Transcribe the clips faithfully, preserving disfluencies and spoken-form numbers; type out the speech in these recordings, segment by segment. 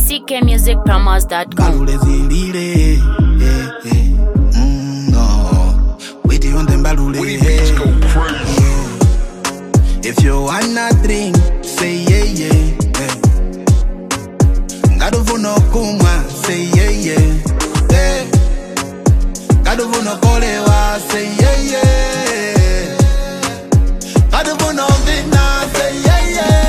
C K music promos dot com. Balule zilile, eh, eh. Mm, no. With you on them balule, We eh, beats go crazy. yeah. If you wanna drink, say yeah, yeah, eh. Ngaduvuno kumwa, say yeah, yeah, eh. Ngaduvuno kolewa, say yeah, yeah. Ngaduvuno vina, say yeah, yeah.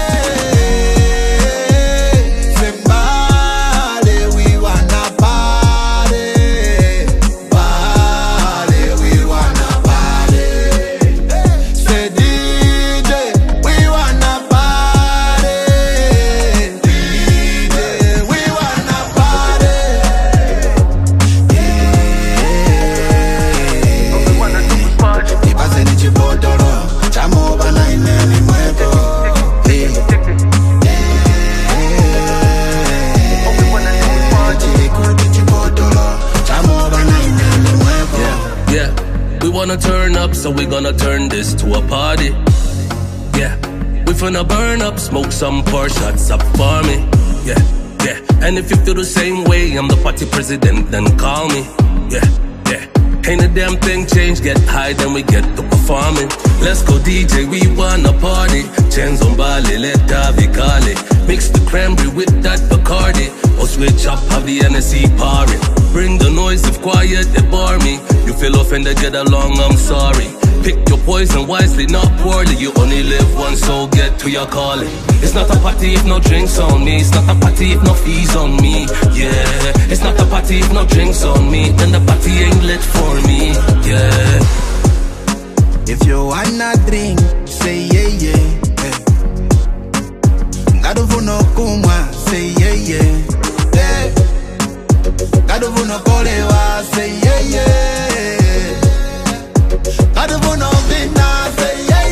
Wanna turn up, so we gonna turn this to a party. Yeah, we finna burn up, smoke some pour shots up for me. Yeah, yeah. And if you feel the same way, I'm the party president, then call me. Yeah, yeah. Ain't a damn thing changed, get high, then we get to performing. Let's go D J, we wanna party. Chains on Bali, let Davi call it. Mix the cranberry with that Bacardi. Or switch up, have the N S E pouring. Bring the noise, if quiet, they bore me. You feel offended, get along, I'm sorry. Pick your poison wisely, not poorly. You only live once, so get to your calling. It's not a party if no drinks on me. It's not a party if no fees on me. Yeah, it's not a party if no drinks on me. Then the party ain't lit for me. Yeah. If you wanna drink, say yeah, yeah, eh. Ngaduvuno kumwa, say yeah, yeah, eh. Ngaduvuno kolewa, say yeah, yeah. Ngaduvuno vina, say yeah,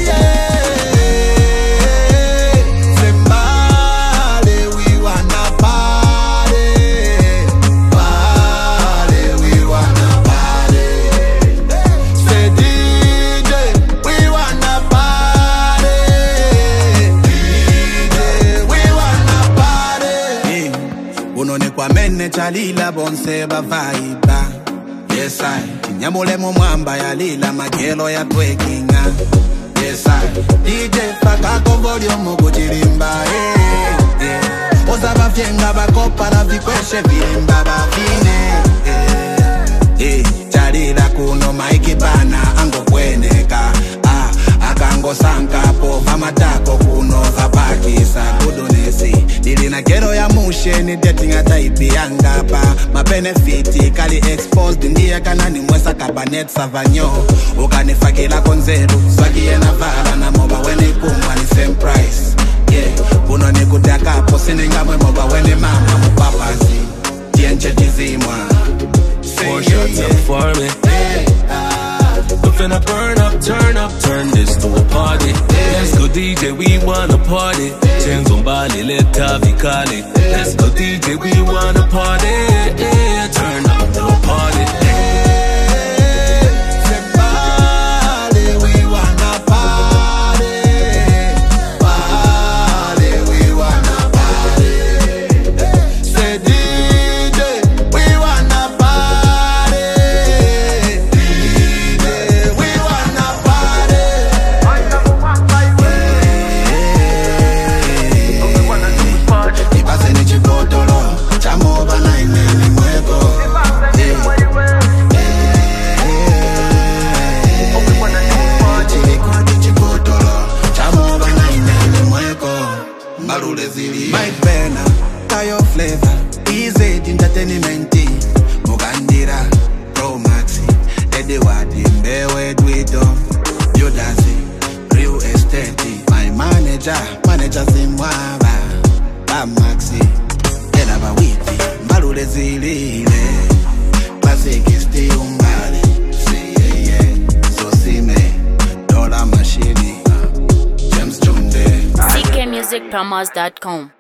yeah. Sembale, we wanna party. Party, we wanna party. Say D J, we wanna party. D J, we wanna party. Yeah. Unone kwa mene chalila bonse ba vaiba. Yes I, nyamule mo mwamba ya lila magelo ya twekinga. Yes I, D J fakako volume kuchirimba. Eh, eh. Oza bafyenga bakopa na vikweshe virimba bafine. Eh, eh. Chalila kuno maiki bana ango kweneka. Ah, akango sanka po vamatako kuno zapakisa kudonesi. Dili na kero ya musheni dating ataipi yangapa. Ma benefiti kali exposed ndiye kanani mwesa kabanet savanyo. Ukanifakila konzeru swagi yena vala na moba weni kumwa ni same price. Yeah, uno ni kudaka po sininga mwe moba weni mama mupapazi. Tienche tizimwa. Four shots up for me. We finna burn up, turn up, turn this to a party. Let's go D J, we wanna party. Chains on Bali, let Tavi call it. Let's go D J, we wanna party. Turn up to a party. Mike Bena, Tayo Flavor, Easy Entertainment, Mugandira, Pro Maxi, Edward, Mbewe Dwito, Yodazi, Real Estate, my manager, manager Zimwaba, Bam Maxi, Edaba Witi, Malule Zilile, Classic Steve Umbali, see yeah, so see me, Dollar Machine, James Tunde. C K music promos dot com.